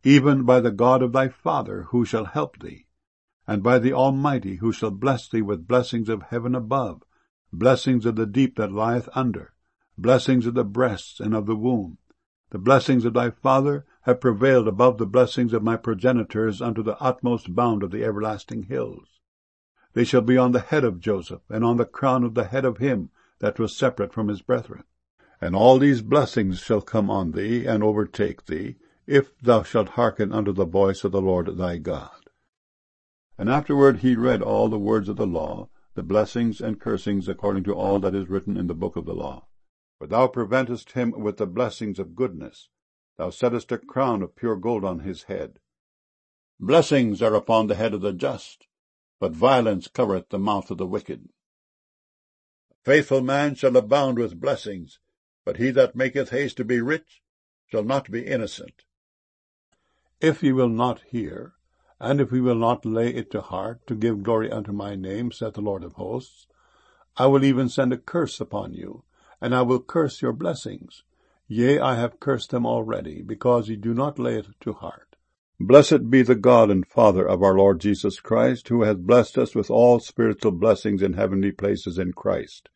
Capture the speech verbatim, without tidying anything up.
even by the God of thy father, who shall help thee, and by the Almighty, who shall bless thee with blessings of heaven above, blessings of the deep that lieth under, blessings of the breasts and of the womb. The blessings of thy father have prevailed above the blessings of my progenitors unto the utmost bound of the everlasting hills. They shall be on the head of Joseph, and on the crown of the head of him that was separate from his brethren. And all these blessings shall come on thee, and overtake thee, if thou shalt hearken unto the voice of the Lord thy God. And afterward he read all the words of the law, the blessings and cursings according to all that is written in the book of the law. For thou preventest him with the blessings of goodness. Thou settest a crown of pure gold on his head. Blessings are upon the head of the just, but violence covereth the mouth of the wicked. A faithful man shall abound with blessings, but he that maketh haste to be rich shall not be innocent. If ye will not hear, and if ye will not lay it to heart to give glory unto my name, saith the Lord of hosts, I will even send a curse upon you, and I will curse your blessings. Yea, I have cursed them already, because ye do not lay it to heart. Blessed be the God and Father of our Lord Jesus Christ, who hath blessed us with all spiritual blessings in heavenly places in Christ.